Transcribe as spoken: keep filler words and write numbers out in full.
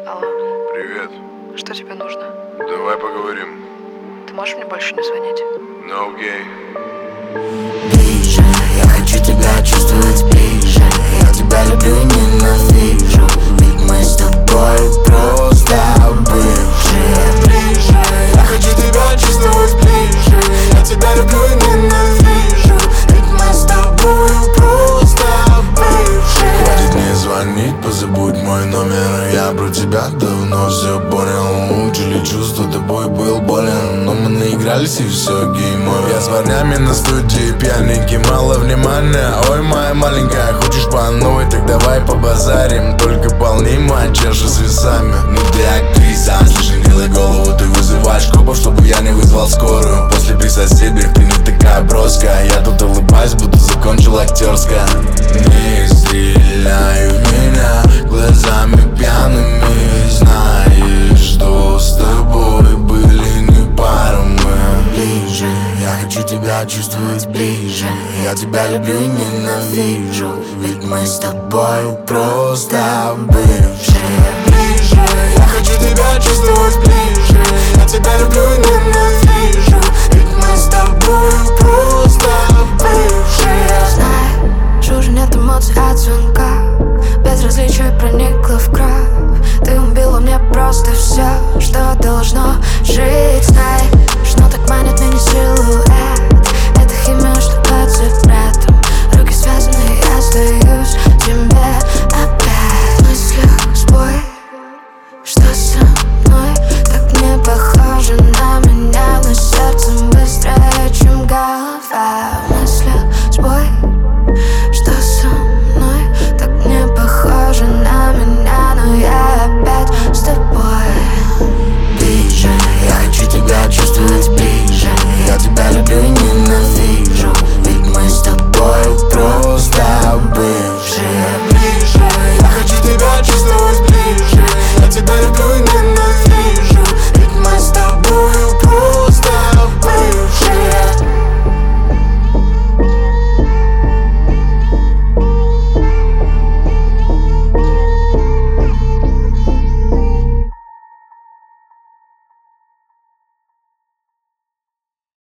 Алло, Привет. что тебе нужно? Давай поговорим. Ты можешь мне больше не звонить? No gay. Ближе, я хочу тебя чувствовать ближе. Я тебя люблю и ненавижу, ведь мы с тобой просто бывшие. Ближе, я хочу тебя чувствовать ближе. Я тебя люблю и ненавижу, ведь мы с тобой просто бывшие. Хватит мне звонить, позабудь мой номер. Я про тебя давно все понял. Учили чувства, тобой был болен, но мы наигрались и все, геймор. Я с парнями на студии, пьяненький, мало внимания. Ой, моя маленькая, хочешь по новой, так давай побазарим. Только полнима, чаша с весами. Ну ты актриса, слишком делай голову. Ты вызываешь копов, чтобы я не вызвал скорую. После при соседях ты не такая броская. Я тут улыбаюсь, будто закончил актерское. Не стреляй в меня глазами пьяными. Знаешь, что с тобой были не пара мы. Ближе, я хочу тебя чувствовать ближе. Я тебя люблю и ненавижу, ведь мы с тобой просто бывшие. Ближе, я хочу тебя чувствовать ближе. Я тебя люблю и ненавижу, ведь мы с тобой просто бывшие. Знаешь, уже нет эмоций от звонка. Безразличие проникло в кровь. Ты убила мне просто все.